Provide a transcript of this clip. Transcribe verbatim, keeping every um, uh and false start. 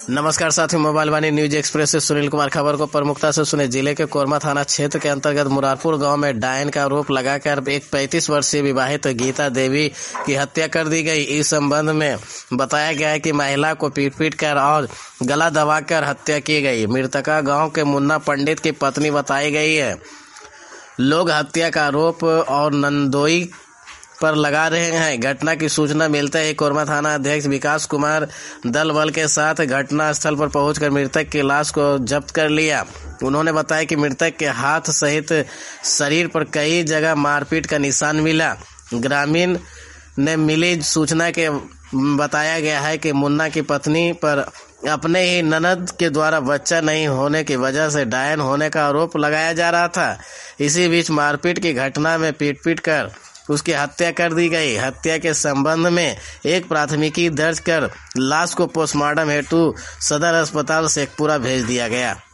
नमस्कार साथियों, मोबाइल वाणी news express से सुनील कुमार। खबर को प्रमुखता से सुने। जिले के कोरमा थाना क्षेत्र के अंतर्गत मुरारपुर गांव में डायन का आरोप लगाकर एक पैंतीस वर्षीय विवाहित गीता देवी की हत्या कर दी गई। इस संबंध में बताया गया है कि महिला को पीट पीट कर और गला दबाकर हत्या की गई। मृतका गाँव के मुन्ना पंडित की पत्नी बताई गई है। लोग हत्या का आरोप और नंदोई पर लगा रहे हैं। घटना की सूचना मिलते ही कोरमा थाना अध्यक्ष विकास कुमार दल बल के साथ घटना स्थल पर पहुंचकर मृतक की लाश को जब्त कर लिया। उन्होंने बताया कि मृतक के हाथ सहित शरीर पर कई जगह मारपीट का निशान मिला। ग्रामीण ने मिली सूचना के बताया गया है कि मुन्ना की पत्नी पर अपने ही ननद के द्वारा बच्चा नहीं होने की वजह से डायन होने का आरोप लगाया जा रहा था। इसी बीच मारपीट की घटना में पीट पीट कर उसकी हत्या कर दी गई। हत्या के संबंध में एक प्राथमिकी दर्ज कर लाश को पोस्टमार्टम हेतु सदर अस्पताल शेखपुरा भेज दिया गया।